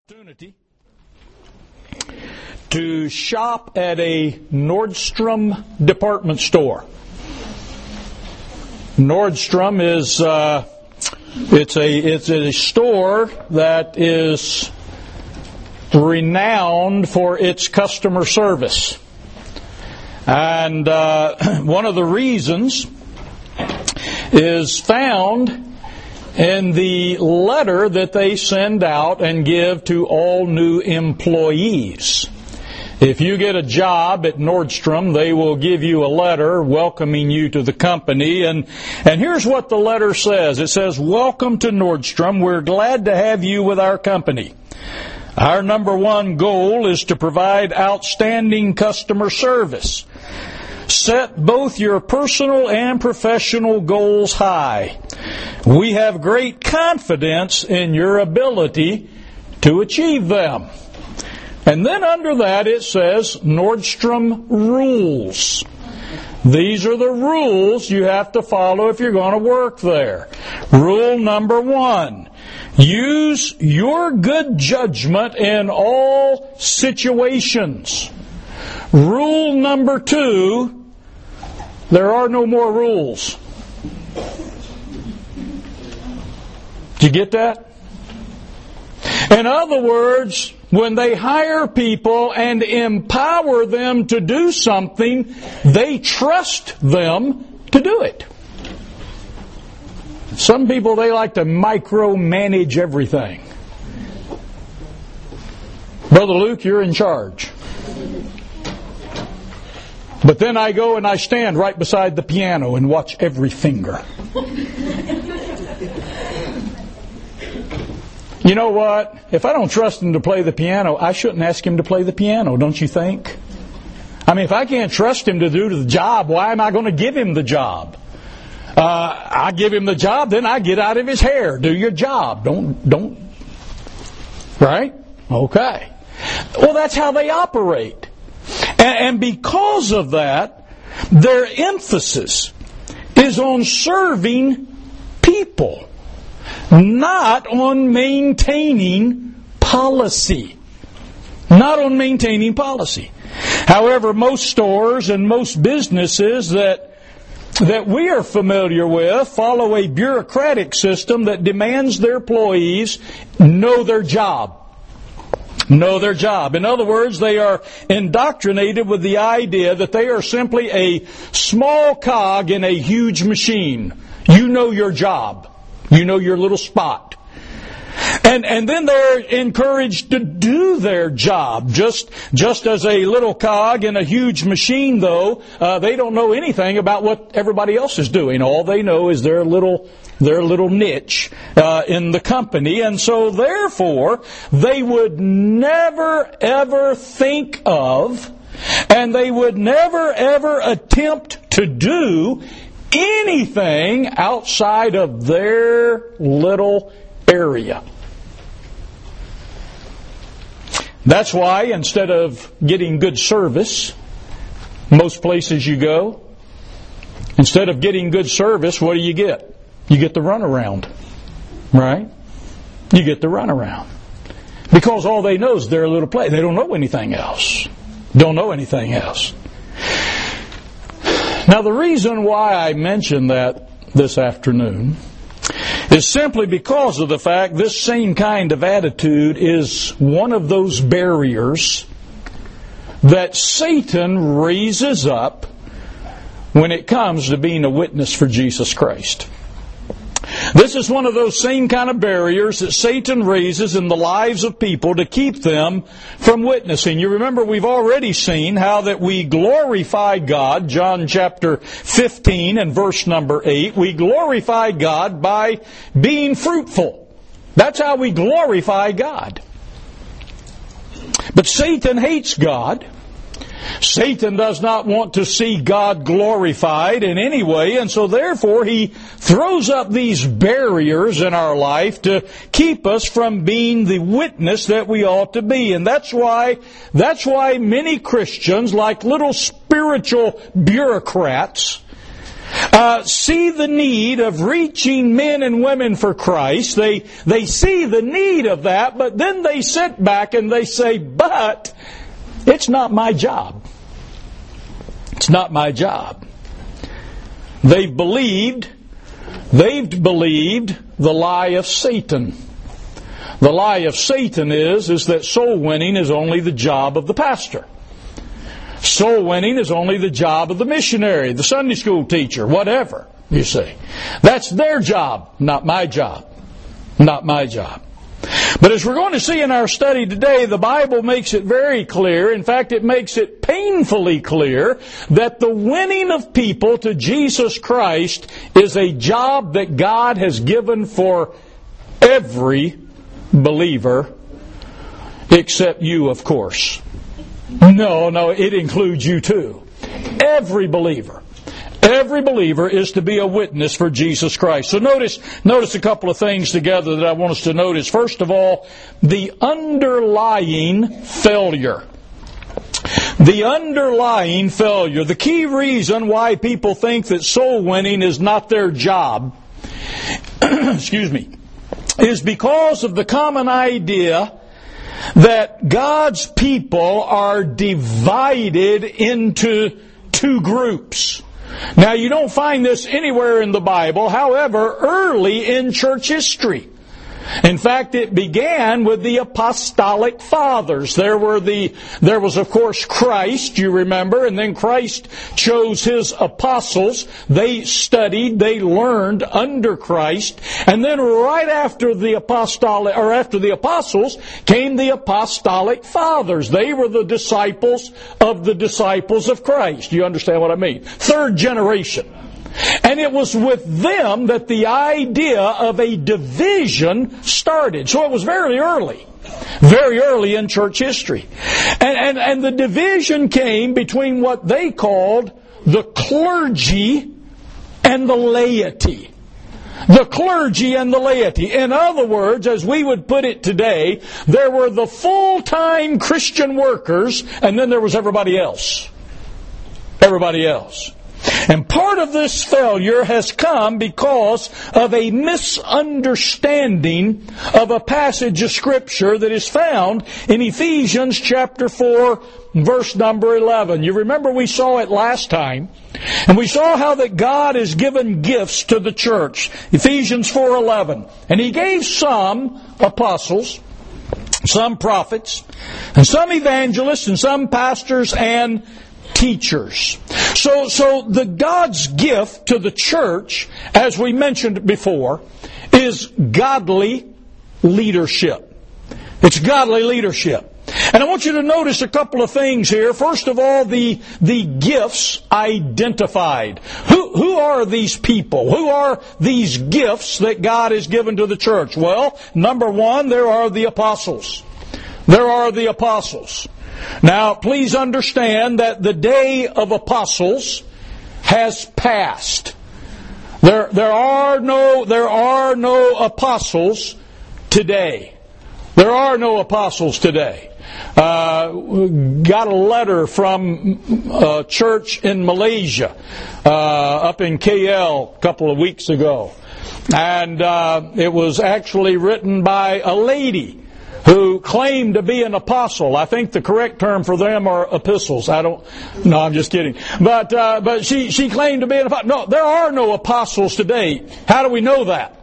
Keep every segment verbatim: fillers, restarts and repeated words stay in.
Opportunity to shop at a Nordstrom department store. Nordstrom is uh, it's a it's a store that is renowned for its customer service, and uh, one of the reasons is found in the letter that they send out and give to all new employees. If you get a job at Nordstrom, they will give you a letter welcoming you to the company. And, and here's what the letter says. It says, "Welcome to Nordstrom. We're glad to have you with our company. Our number one goal is to provide outstanding customer service. Set both your personal and professional goals high. We have great confidence in your ability to achieve them." And then under that it says Nordstrom rules. These are the rules you have to follow if you're going to work there. Rule number one: use your good judgment in all situations. Rule number two: there are no more rules. Did you get that? In other words, when they hire people and empower them to do something, they trust them to do it. Some people, they like to micromanage everything. Brother Luke, you're in charge. But then I go and I stand right beside the piano and watch every finger. You know what? If I don't trust him to play the piano, I shouldn't ask him to play the piano, don't you think? I mean, if I can't trust him to do the job, why am I going to give him the job? Uh, I give him the job, then I get out of his hair. Do your job. Don't, don't. Right? Okay. Well, that's how they operate. And because of that, their emphasis is on serving people, not on maintaining policy. Not on maintaining policy. However, most stores and most businesses that that we are familiar with follow a bureaucratic system that demands their employees know their job. Know their job. In other words, they are indoctrinated with the idea that they are simply a small cog in a huge machine. You know your job. You know your little spot. And and then they're encouraged to do their job. Just just as a little cog in a huge machine, though, uh, they don't know anything about what everybody else is doing. All they know is their little their little niche uh, in the company. And so, therefore, they would never, ever think of, and they would never, ever attempt to do anything outside of their little area. That's why instead of getting good service, most places you go, instead of getting good service, what do you get? You get the runaround, right? You get the runaround. Because all they know is their little place. They don't know anything else. Don't know anything else. Now, the reason why I mention that this afternoon is simply because of the fact this same kind of attitude is one of those barriers that Satan raises up when it comes to being a witness for Jesus Christ. This is one of those same kind of barriers that Satan raises in the lives of people to keep them from witnessing. You remember we've already seen how that we glorify God, John chapter fifteen and verse number eight. We glorify God by being fruitful. That's how we glorify God. But Satan hates God. Satan does not want to see God glorified in any way, and so therefore he throws up these barriers in our life to keep us from being the witness that we ought to be. And that's why that's why many Christians, like little spiritual bureaucrats, uh, see the need of reaching men and women for Christ. They, they see the need of that, but then they sit back and they say, but it's not my job. It's not my job. They've believed, they've believed the lie of Satan. The lie of Satan is, is that soul winning is only the job of the pastor. Soul winning is only the job of the missionary, the Sunday school teacher, whatever, you see. That's their job, not my job. Not my job. But as we're going to see in our study today, the Bible makes it very clear, in fact it makes it painfully clear, that the winning of people to Jesus Christ is a job that God has given for every believer, except you, of course. No, no, it includes you too. Every believer. Every believer is to be a witness for Jesus Christ. So notice, notice a couple of things together that I want us to notice. First of all, the underlying failure. The underlying failure. The key reason why people think that soul winning is not their job, excuse me, is because of the common idea that God's people are divided into two groups. Now, you don't find this anywhere in the Bible, however, early in church history. In fact, it began with the apostolic fathers. There were the, there was of course Christ, you remember, and then Christ chose his apostles. They studied, they learned under Christ, and then right after the apostolic, or after the apostles, came the apostolic fathers. They were the disciples of the disciples of Christ. You understand what I mean? Third generation. And it was with them that the idea of a division started. So it was very early. Very early in church history. And, and, and the division came between what they called the clergy and the laity. The clergy and the laity. In other words, as we would put it today, there were the full-time Christian workers, and then there was everybody else. Everybody else. And part of this failure has come because of a misunderstanding of a passage of Scripture that is found in Ephesians chapter four, verse number eleven. You remember we saw it last time, and we saw how that God has given gifts to the church. Ephesians four eleven. And He gave some apostles, some prophets, and some evangelists, and some pastors and teachers. So, so the God's gift to the church, as we mentioned before, is godly leadership. It's godly leadership. And I want you to notice a couple of things here. First of all, the, the gifts identified. Who, who are these people? Who are these gifts that God has given to the church? Well, number one, there are the apostles. There are the apostles. Now, please understand that the day of apostles has passed. There, there are no, there are no apostles today. There are no apostles today. Uh, got a letter from a church in Malaysia, uh, up in K L a couple of weeks ago. And uh, it was actually written by a lady who claimed to be an apostle. I think the correct term for them are epistles. I don't, no, I'm just kidding. But, uh, but she, she claimed to be an apostle. No, there are no apostles today. How do we know that?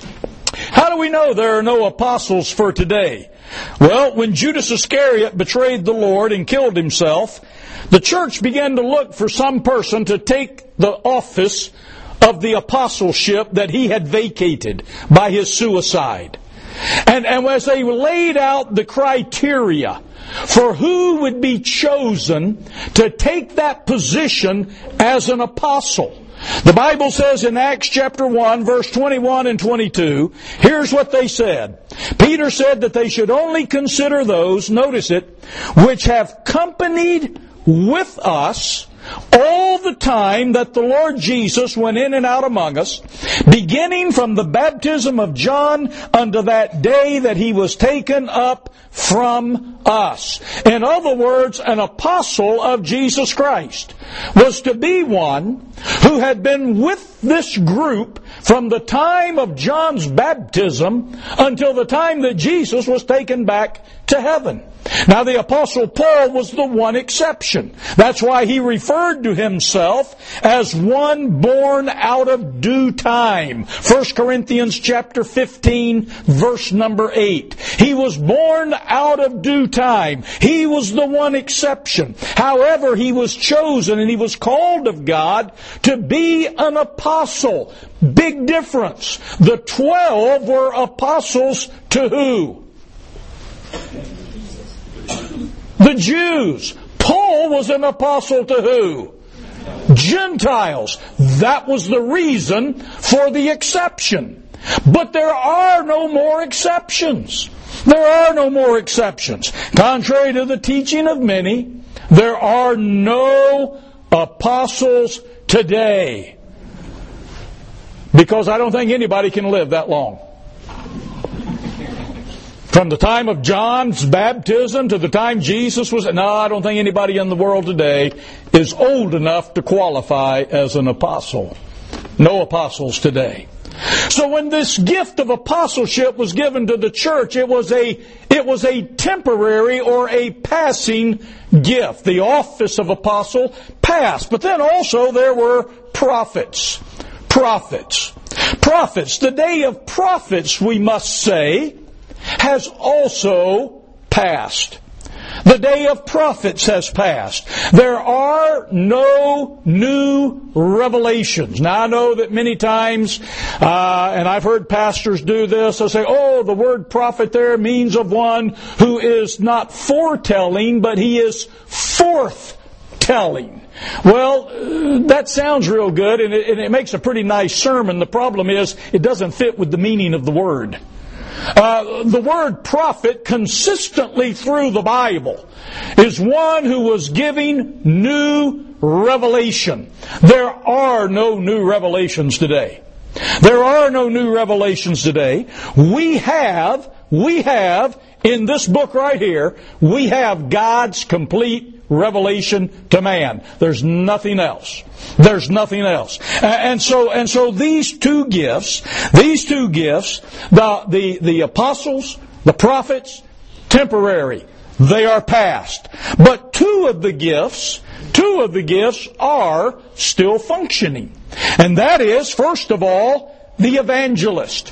How do we know there are no apostles for today? Well, when Judas Iscariot betrayed the Lord and killed himself, the church began to look for some person to take the office of the apostleship that he had vacated by his suicide. And, and as they laid out the criteria for who would be chosen to take that position as an apostle, the Bible says in Acts chapter one, verse twenty-one and twenty-two, here's what they said. Peter said that they should only consider those, notice it, which have companied with us all the time that the Lord Jesus went in and out among us, beginning from the baptism of John unto that day that he was taken up from us. In other words, an apostle of Jesus Christ was to be one who had been with this group from the time of John's baptism until the time that Jesus was taken back to heaven. Now, the Apostle Paul was the one exception. That's why he referred to himself as one born out of due time. First Corinthians chapter fifteen, verse number eight. He was born out of due time. He was the one exception. However, he was chosen and he was called of God to be an apostle. Big difference. The twelve were apostles to who? The Jews. Paul was an apostle to who? Gentiles. That was the reason for the exception. But there are no more exceptions. There are no more exceptions. Contrary to the teaching of many, there are no apostles today. Because I don't think anybody can live that long. From the time of John's baptism to the time Jesus was... No, I don't think anybody in the world today is old enough to qualify as an apostle. No apostles today. So when this gift of apostleship was given to the church, it was a it was a temporary or a passing gift. The office of apostle passed. But then also there were prophets. Prophets. Prophets. The day of prophets, we must say, has also passed. The day of prophets has passed. There are no new revelations. Now, I know that many times, uh, and I've heard pastors do this, they say, oh, the word prophet there means of one who is not foretelling, but he is forthtelling. Well, uh, that sounds real good, and it, and it makes a pretty nice sermon. The problem is, it doesn't fit with the meaning of the word. Uh, the word prophet consistently through the Bible is one who was giving new revelation. There are no new revelations today. There are no new revelations today. We have, we have, in this book right here, we have God's complete revelation to man. There's nothing else. There's nothing else. And so, and so these two gifts, these two gifts, the, the, the apostles, the prophets, temporary. They are past. But two of the gifts, two of the gifts are still functioning. And that is, first of all, the evangelist.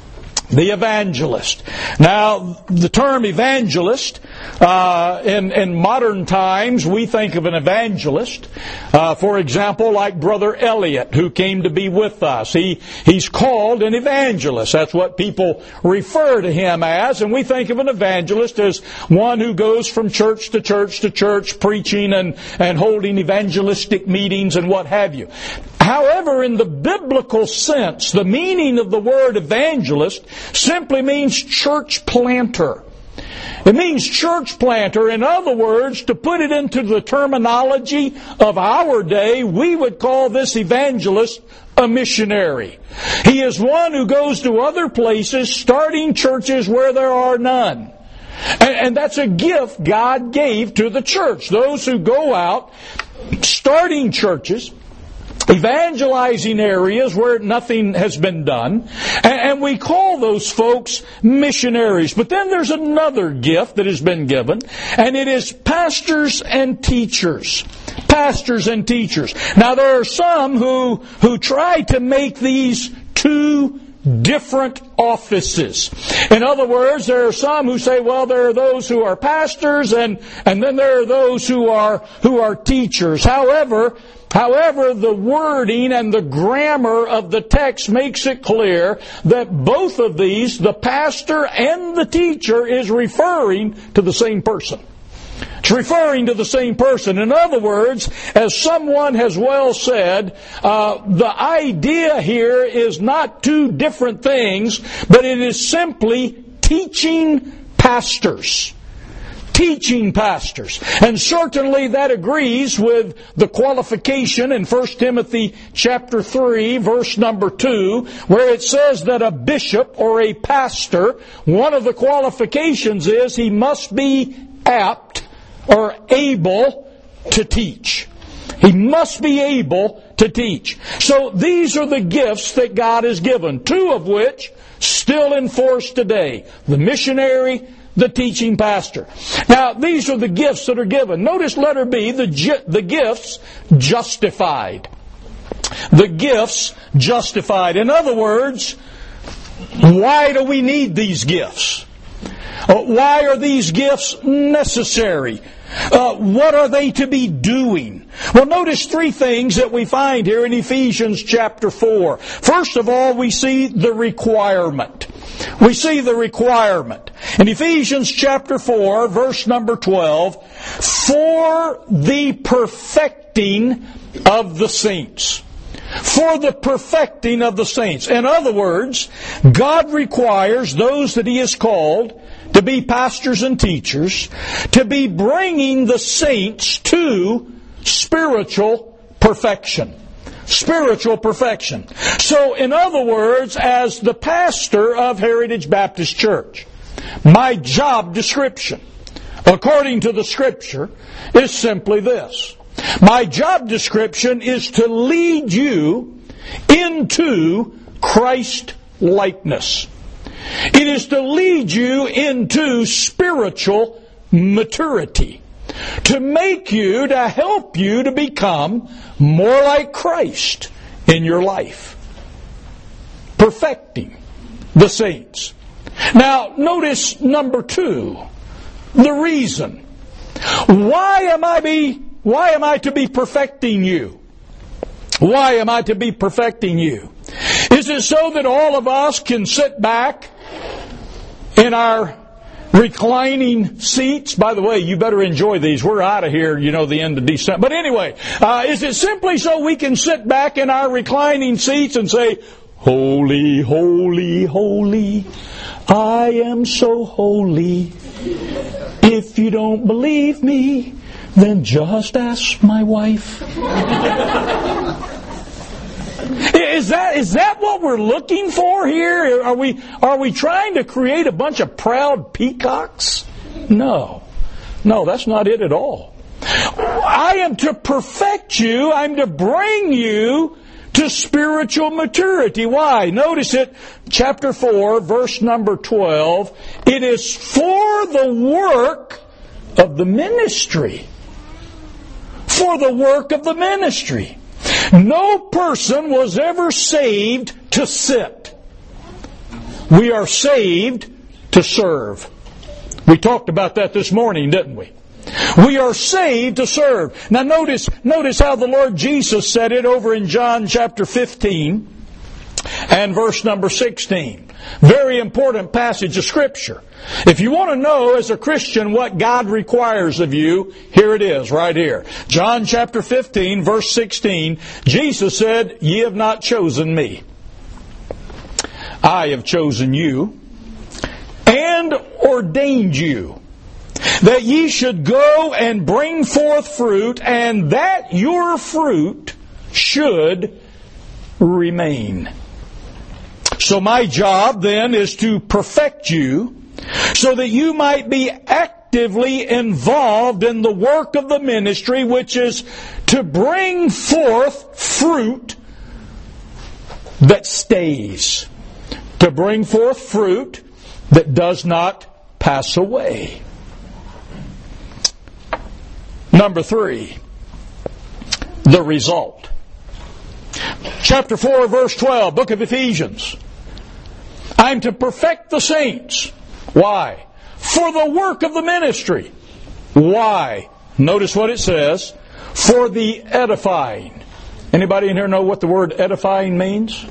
The evangelist. Now, the term evangelist, uh, in, in modern times, we think of an evangelist, uh, for example, like Brother Elliot, who came to be with us. He, he's called an evangelist. That's what people refer to him as, and we think of an evangelist as one who goes from church to church to church, preaching and, and holding evangelistic meetings and what have you. However, in the biblical sense, the meaning of the word evangelist simply means church planter. It means church planter. In other words, to put it into the terminology of our day, we would call this evangelist a missionary. He is one who goes to other places, starting churches where there are none. And, and that's a gift God gave to the church. Those who go out, starting churches, evangelizing areas where nothing has been done, and we call those folks missionaries. But then there's another gift that has been given, and it is pastors and teachers. Pastors and teachers. Now, there are some who who try to make these two different offices. In other words, there are some who say, well, there are those who are pastors, and and then there are those who are who are teachers. However, However, the wording and the grammar of the text makes it clear that both of these, the pastor and the teacher, is referring to the same person. It's referring to the same person. In other words, as someone has well said, uh, the idea here is not two different things, but it is simply teaching pastors. teaching pastors. And certainly that agrees with the qualification in First Timothy chapter three, verse number two, where it says that a bishop or a pastor, one of the qualifications is he must be apt or able to teach. He must be able to teach. So these are the gifts that God has given, two of which still in force today. The missionary, the teaching pastor. Now, these are the gifts that are given. Notice letter B, the, ju- the gifts justified. The gifts justified. In other words, why do we need these gifts? Uh, why are these gifts necessary? Uh, what are they to be doing? Well, notice three things that we find here in Ephesians chapter four. First of all, we see the requirement. We see the requirement. In Ephesians chapter four, verse number twelve, for the perfecting of the saints. For the perfecting of the saints. In other words, God requires those that He has called to be pastors and teachers, to be bringing the saints to spiritual perfection. Spiritual perfection. So, in other words, as the pastor of Heritage Baptist Church, my job description, according to the Scripture, is simply this. My job description is to lead you into Christ likeness. It is to lead you into spiritual maturity. To make you, to help you to become more like Christ in your life. Perfecting the saints. Now, notice number two, the reason. Why am I be, why am I to be perfecting you? Why am I to be perfecting you? Is it so that all of us can sit back in our reclining seats? By the way, you better enjoy these. We're out of here, you know, the end of December. But anyway, uh, is it simply so we can sit back in our reclining seats and say, holy, holy, holy, I am so holy. If you don't believe me, then just ask my wife. Is that is that what we're looking for here? Are we are we trying to create a bunch of proud peacocks? No. No, that's not it at all. I am to perfect you. I'm to bring you to spiritual maturity. Why? Notice it, chapter four, verse number twelve. It is for the work of the ministry. For the work of the ministry. No person was ever saved to sit. We are saved to serve. We talked about that this morning, didn't we? We are saved to serve. Now notice, notice how the Lord Jesus said it over in John chapter fifteen and verse number sixteen. Very important passage of Scripture. If you want to know as a Christian what God requires of you, here it is, right here. John chapter fifteen, verse sixteen, Jesus said, "Ye have not chosen me. I have chosen you and ordained you, that ye should go and bring forth fruit, and that your fruit should remain." So my job then is to perfect you so that you might be actively involved in the work of the ministry, which is to bring forth fruit that stays. To bring forth fruit that does not pass away. Number three, the result. Chapter four, verse twelve, book of Ephesians. I'm to perfect the saints. Why? For the work of the ministry. Why? Notice what it says. For the edifying. Anybody in here know what the word edifying means?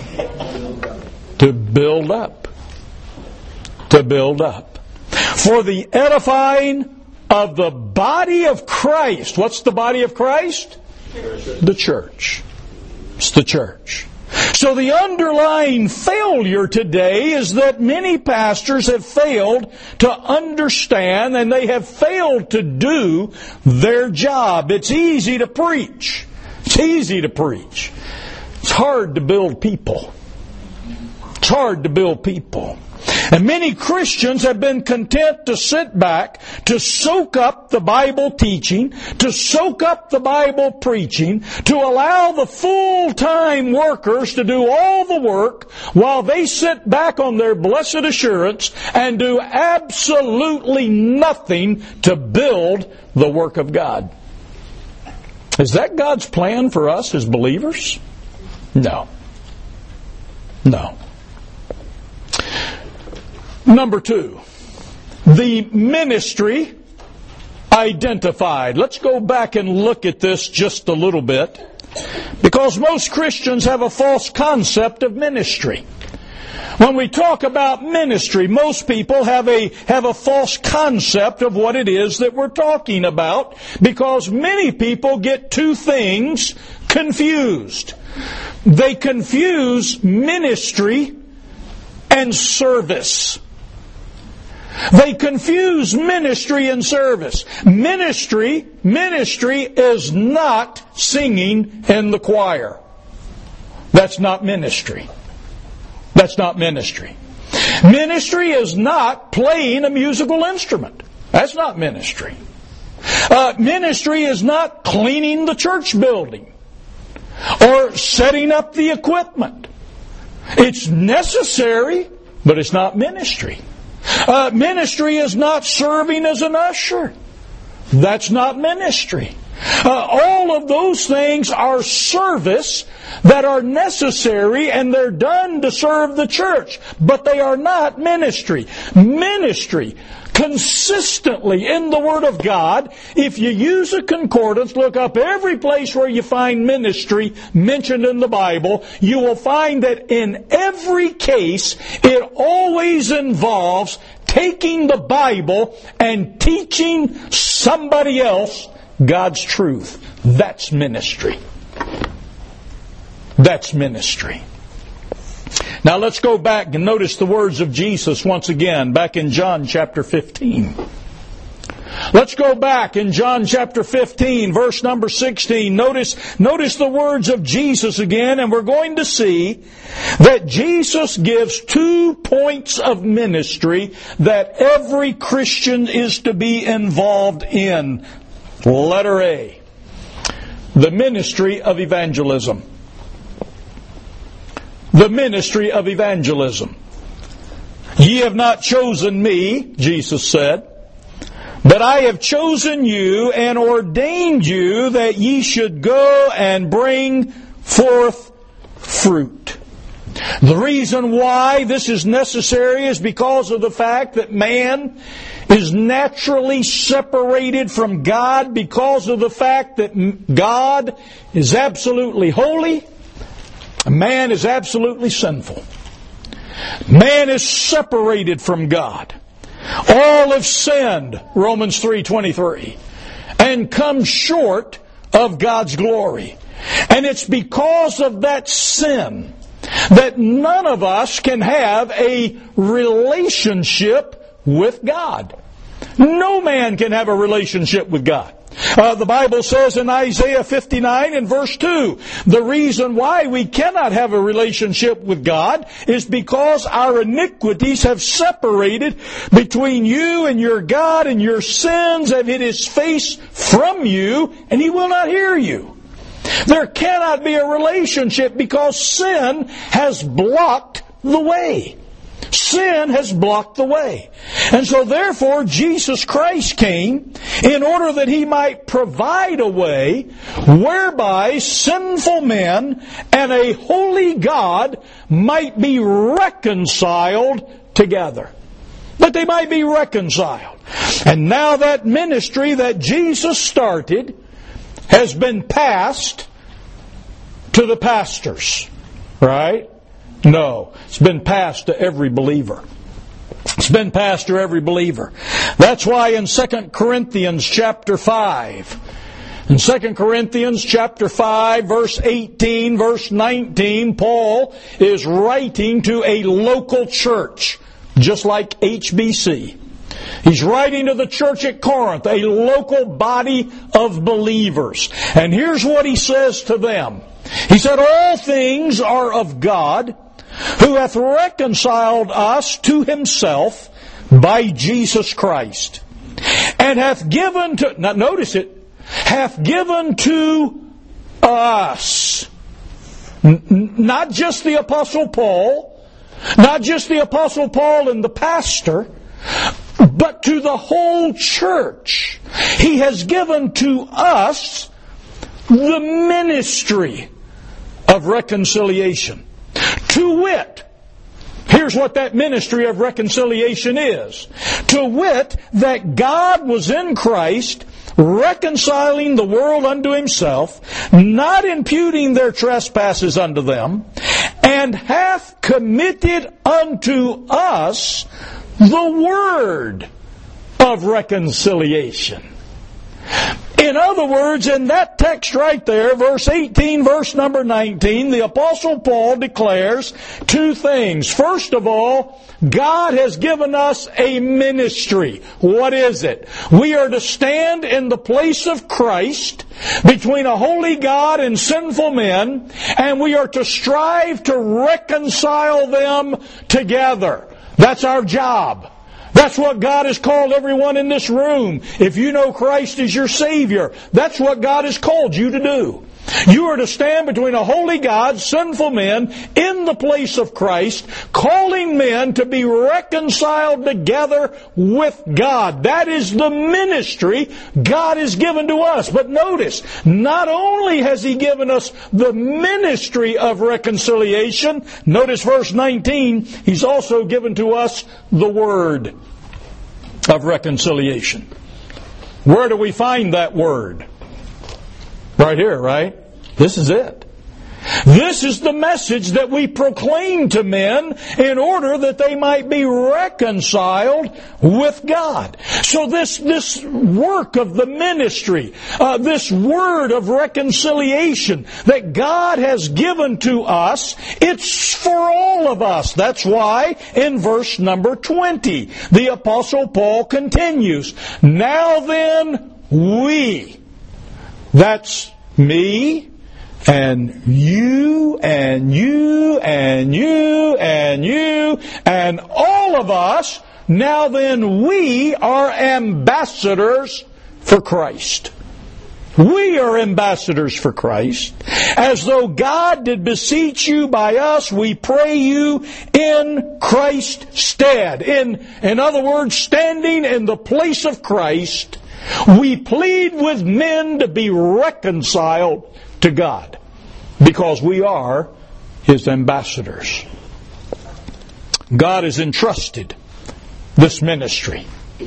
To build up. To build up. For the edifying of the body of Christ. What's the body of Christ? The church. It's the church. So the underlying failure today is that many pastors have failed to understand and they have failed to do their job. It's easy to preach. It's easy to preach. It's hard to build people. It's hard to build people. And many Christians have been content to sit back, to soak up the Bible teaching, to soak up the Bible preaching, to allow the full-time workers to do all the work while they sit back on their blessed assurance and do absolutely nothing to build the work of God. Is that God's plan for us as believers? No. No. Number two, the ministry identified. Let's go back and look at this just a little bit, because most Christians have a false concept of ministry. When we talk about ministry, most people have a have a false concept of what it is that we're talking about, because many people get two things confused. They confuse ministry and service. They confuse ministry and service. Ministry, ministry is not singing in the choir. That's not ministry. That's not ministry. Ministry is not playing a musical instrument. That's not ministry. Uh, ministry is not cleaning the church building or setting up the equipment. It's necessary, but it's not ministry. Uh, ministry is not serving as an usher. That's not ministry. Uh, all of those things are service that are necessary, and they're done to serve the church, but they are not ministry. Ministry, consistently in the Word of God, if you use a concordance, look up every place where you find ministry mentioned in the Bible, you will find that in every case it always involves taking the Bible and teaching somebody else God's truth. That's ministry. That's ministry. Now let's go back and notice the words of Jesus once again, back in John chapter fifteen. Let's go back in John chapter fifteen, verse number sixteen. Notice, notice the words of Jesus again, and we're going to see that Jesus gives two points of ministry that every Christian is to be involved in. Letter A, the ministry of evangelism. The ministry of evangelism. Ye have not chosen me, Jesus said, but I have chosen you and ordained you that ye should go and bring forth fruit. The reason why this is necessary is because of the fact that man is naturally separated from God, because of the fact that God is absolutely holy, man is absolutely sinful. Man is separated from God. All have sinned, Romans three twenty-three, and come short of God's glory. And it's because of that sin that none of us can have a relationship with God. No man can have a relationship with God. Uh, the Bible says in Isaiah fifty-nine and verse two, the reason why we cannot have a relationship with God is because our iniquities have separated between you and your God, and your sins have hid His face from you, and He will not hear you. There cannot be a relationship because sin has blocked the way. Sin has blocked the way. And so therefore Jesus Christ came in order that He might provide a way whereby sinful men and a holy God might be reconciled together. That they might be reconciled. And now that ministry that Jesus started has been passed to the pastors. Right? No, it's been passed to every believer. It's been passed to every believer. That's why in Second Corinthians chapter five, In Second Corinthians chapter five, verse eighteen, verse nineteen, Paul is writing to a local church, just like H B C. He's writing to the church at Corinth, a local body of believers. And here's what he says to them. He said, all things are of God, who hath reconciled us to himself by Jesus Christ, and hath given to, now notice it, hath given to us, N- not just the Apostle Paul, not just the Apostle Paul and the pastor, but to the whole church. He has given to us the ministry of reconciliation. To wit, here's what that ministry of reconciliation is. To wit, that God was in Christ, reconciling the world unto himself, not imputing their trespasses unto them, and hath committed unto us the word of reconciliation. In other words, in that text right there, verse eighteen, verse number nineteen, the Apostle Paul declares two things. First of all, God has given us a ministry. What is it? We are to stand in the place of Christ between a holy God and sinful men, and we are to strive to reconcile them together. That's our job. That's what God has called everyone in this room. If you know Christ as your Savior, that's what God has called you to do. You are to stand between a holy God, sinful men, in the place of Christ, calling men to be reconciled together with God. That is the ministry God has given to us. But notice, not only has He given us the ministry of reconciliation, notice verse nineteen, He's also given to us the word of reconciliation. Where do we find that word? Right here, right? This is it. This is the message that we proclaim to men in order that they might be reconciled with God. So this, this work of the ministry, uh, this word of reconciliation that God has given to us, it's for all of us. That's why in verse number twenty, the Apostle Paul continues, now then we, that's me, and you, and you, and you, and you, and all of us, now then we are ambassadors for Christ. We are ambassadors for Christ. As though God did beseech you by us, we pray you in Christ's stead. In, in other words, standing in the place of Christ, we plead with men to be reconciled to God, because we are His ambassadors. God has entrusted this ministry.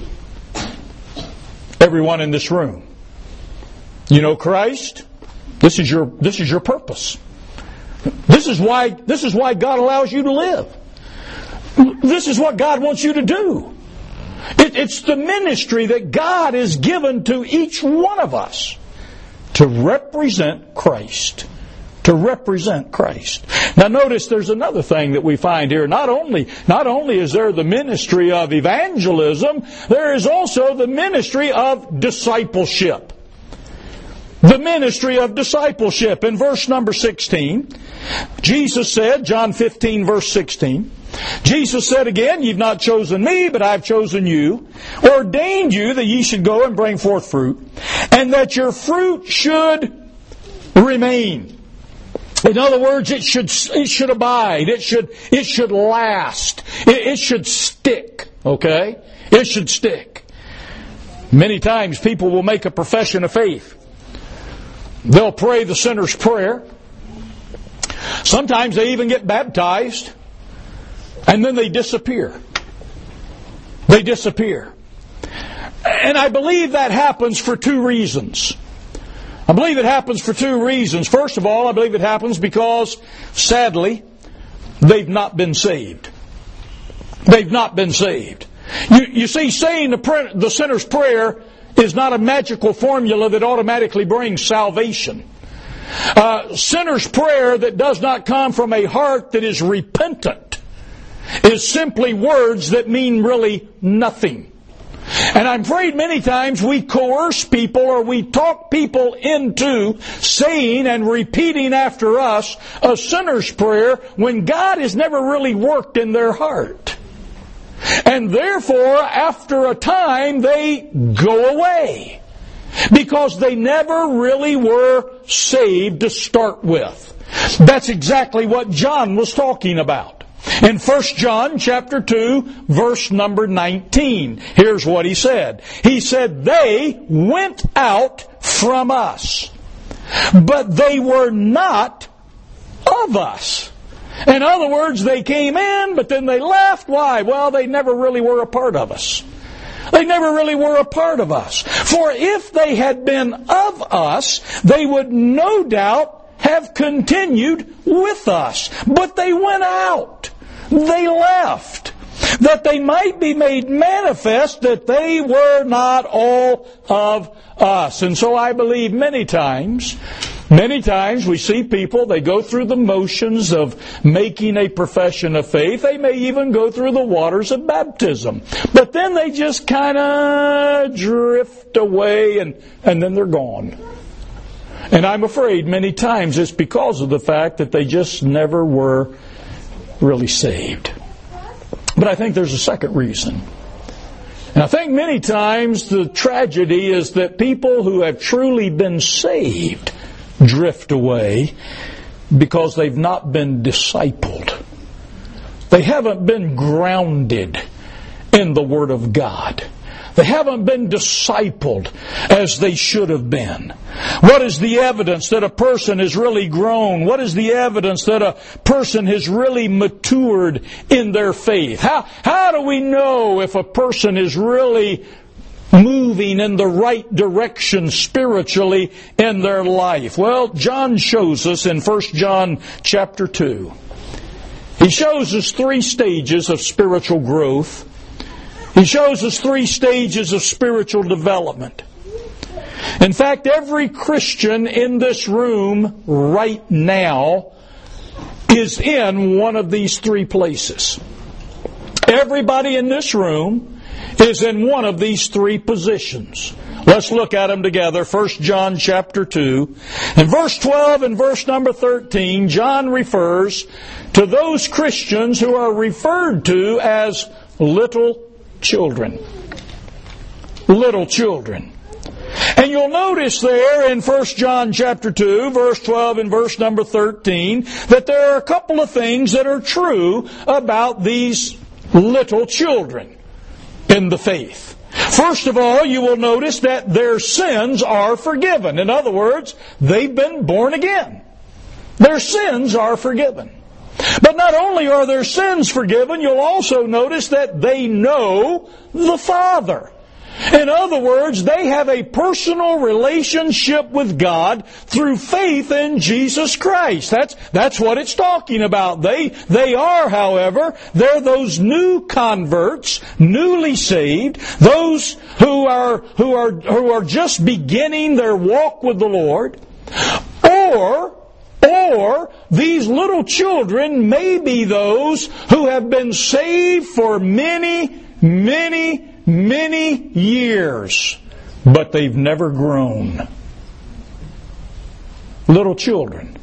Everyone in this room, you know Christ. This is your this is your purpose. This is why this is why God allows you to live. This is what God wants you to do. It, it's the ministry that God has given to each one of us to represent Christ. To represent Christ. Now notice there's another thing that we find here. Not only, not only is there the ministry of evangelism, there is also the ministry of discipleship. The ministry of discipleship. In verse number sixteen, Jesus said, John fifteen verse sixteen, Jesus said again, you've not chosen me, but I've chosen you, ordained you that ye should go and bring forth fruit, and that your fruit should remain. In other words, it should it should abide. It should it should last. It, it should stick. Okay? It should stick. Many times people will make a profession of faith. They'll pray the sinner's prayer. Sometimes they even get baptized, and then they disappear. They disappear. And I believe that happens for two reasons. I believe it happens for two reasons. First of all, I believe it happens because, sadly, they've not been saved. They've not been saved. You, you see, saying the, prayer, the sinner's prayer is not a magical formula that automatically brings salvation. Uh, sinner's prayer that does not come from a heart that is repentant is simply words that mean really nothing. And I'm afraid many times we coerce people or we talk people into saying and repeating after us a sinner's prayer when God has never really worked in their heart. And therefore, after a time, they go away because they never really were saved to start with. That's exactly what John was talking about. In First John chapter two, verse number nineteen, here's what he said. He said, they went out from us, but they were not of us. In other words, they came in, but then they left. Why? Well, they never really were a part of us. They never really were a part of us. For if they had been of us, they would no doubt have continued with us. But they went out. They left. That they might be made manifest that they were not all of us. And so I believe many times, many times we see people, they go through the motions of making a profession of faith. They may even go through the waters of baptism. But then they just kind of drift away and, and then they're gone. And I'm afraid many times it's because of the fact that they just never were really saved. But I think there's a second reason. And I think many times the tragedy is that people who have truly been saved drift away because they've not been discipled. They haven't been grounded in the Word of God. They haven't been discipled as they should have been. What is the evidence that a person has really grown? What is the evidence that a person has really matured in their faith? How, how do we know if a person is really moving in the right direction spiritually in their life? Well, John shows us in First John chapter two. He shows us three stages of spiritual growth. He shows us three stages of spiritual development. In fact, every Christian in this room right now is in one of these three places. Everybody in this room is in one of these three positions. Let's look at them together. First John chapter two. In verse twelve and verse number thirteen, John refers to those Christians who are referred to as little children. Little children. And you'll notice there in First John chapter two, verse twelve and verse number thirteen, that there are a couple of things that are true about these little children in the faith. First of all, you will notice that their sins are forgiven. In other words, they've been born again. Their sins are forgiven. But not only are their sins forgiven, you'll also notice that they know the Father. In other words, they have a personal relationship with God through faith in Jesus Christ. That's, that's what it's talking about. They, they are, however, they're those new converts, newly saved, those who are, who are, who are just beginning their walk with the Lord, or Or these little children may be those who have been saved for many, many, many years, but they've never grown. Little children.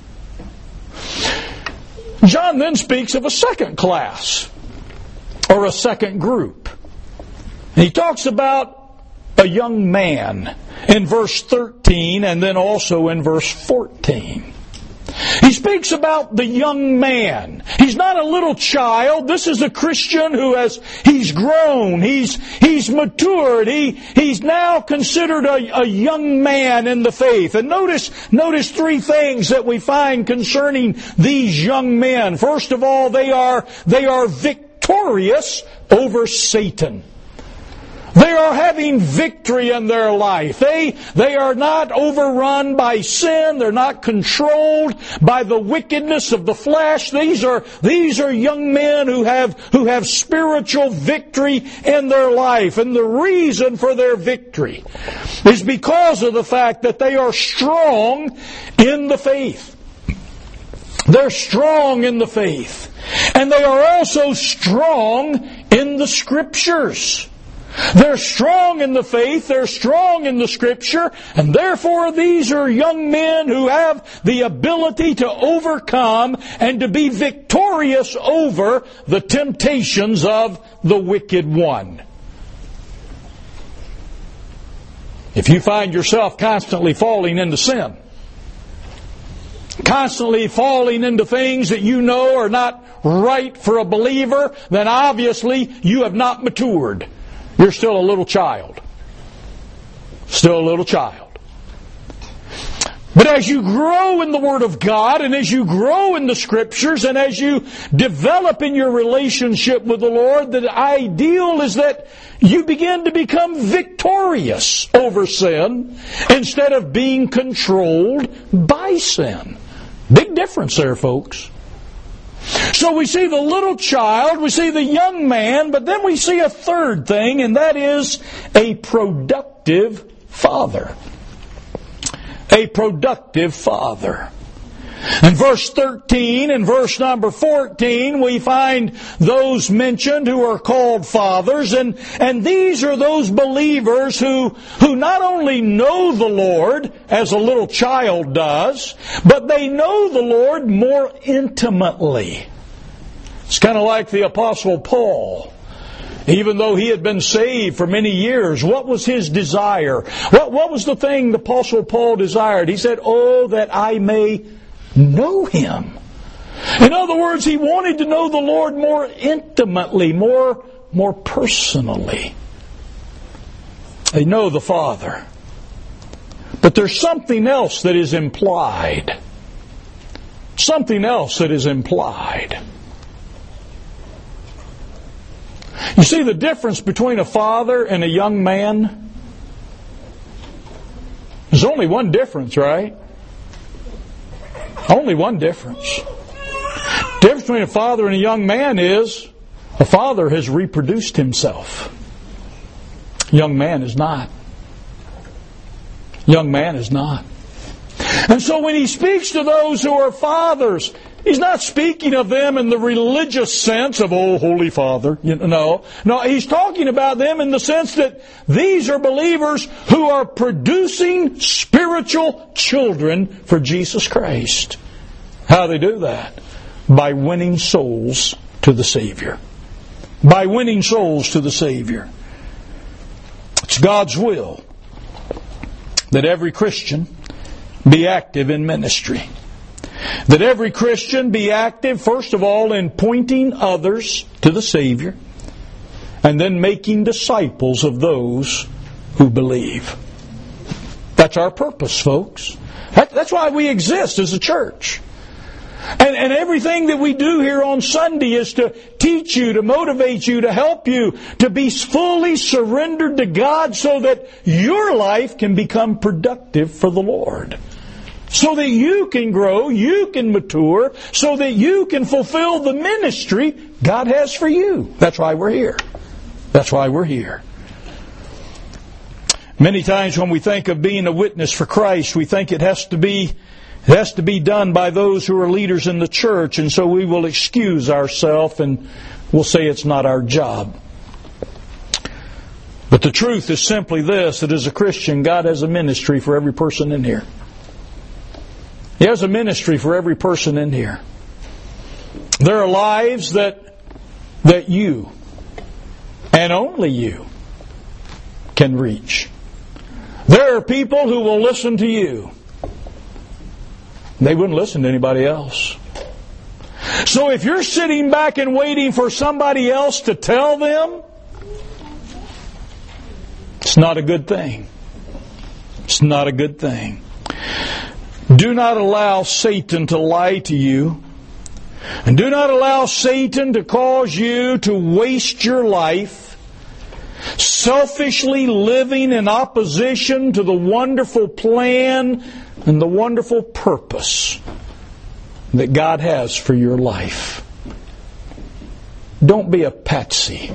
John then speaks of a second class, or a second group. He talks about a young man in verse thirteen and then also in verse fourteen. He speaks about the young man. He's not a little child. This is a Christian who has, he's grown. He's, he's matured. He, he's now considered a, a young man in the faith. And notice, notice three things that we find concerning these young men. First of all, they are, they are victorious over Satan. They are having victory in their life. They, they are not overrun by sin. They're not controlled by the wickedness of the flesh. These are, these are young men who have, who have spiritual victory in their life. And the reason for their victory is because of the fact that they are strong in the faith. They're strong in the faith. And they are also strong in the Scriptures. They're strong in the faith, they're strong in the Scripture, and therefore these are young men who have the ability to overcome and to be victorious over the temptations of the wicked one. If you find yourself constantly falling into sin, constantly falling into things that you know are not right for a believer, then obviously you have not matured. You're still a little child. Still a little child. But as you grow in the Word of God, and as you grow in the Scriptures, and as you develop in your relationship with the Lord, the ideal is that you begin to become victorious over sin instead of being controlled by sin. Big difference there, folks. So we see the little child, we see the young man, but then we see a third thing, and that is a productive father. A productive father. In verse thirteen and verse number fourteen, we find those mentioned who are called fathers, and, and these are those believers who, who not only know the Lord as a little child does, but they know the Lord more intimately. It's kind of like the Apostle Paul. Even though he had been saved for many years, what was his desire? What, what was the thing the Apostle Paul desired? He said, "Oh, that I may know Him." In other words, he wanted to know the Lord more intimately, more, more personally. They know the Father. But there's something else that is implied. Something else that is implied. You see the difference between a father and a young man? There's only one difference, right? Only one difference. The difference between a father and a young man is a father has reproduced himself. Young man is not. Young man is not. And so when he speaks to those who are fathers, he's not speaking of them in the religious sense of, "Oh, Holy Father." You know, no, he's talking about them in the sense that these are believers who are producing spiritual children for Jesus Christ. How do they do that? By winning souls to the Savior. By winning souls to the Savior. It's God's will that every Christian be active in ministry. That every Christian be active, first of all, in pointing others to the Savior, and then making disciples of those who believe. That's our purpose, folks. That's why we exist as a church. And, and everything that we do here on Sunday is to teach you, to motivate you, to help you, to be fully surrendered to God so that your life can become productive for the Lord. So that you can grow, you can mature, so that you can fulfill the ministry God has for you. That's why we're here. That's why we're here. Many times when we think of being a witness for Christ, we think it has to be it has to be done by those who are leaders in the church, and so we will excuse ourselves and we'll say it's not our job. But the truth is simply this, that as a Christian, God has a ministry for every person in here. He has a ministry for every person in here. There are lives that that you, and only you, can reach. There are people who will listen to you. They wouldn't listen to anybody else. So if you're sitting back and waiting for somebody else to tell them, it's not a good thing. It's not a good thing. Do not allow Satan to lie to you. And do not allow Satan to cause you to waste your life selfishly living in opposition to the wonderful plan and the wonderful purpose that God has for your life. Don't be a patsy.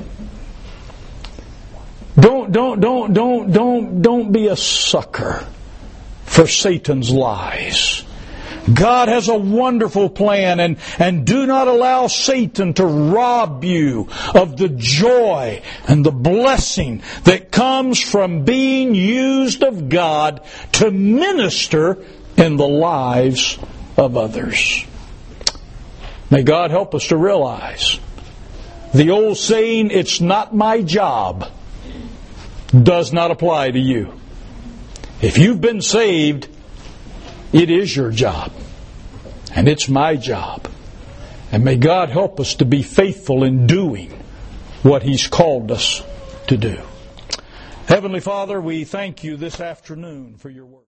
Don't, don't, don't, don't, don't, don't be a sucker for Satan's lies. God has a wonderful plan, and, and do not allow Satan to rob you of the joy and the blessing that comes from being used of God to minister in the lives of others. May God help us to realize the old saying, "It's not my job," does not apply to you. If you've been saved, it is your job. And it's my job. And may God help us to be faithful in doing what He's called us to do. Heavenly Father, we thank You this afternoon for Your word.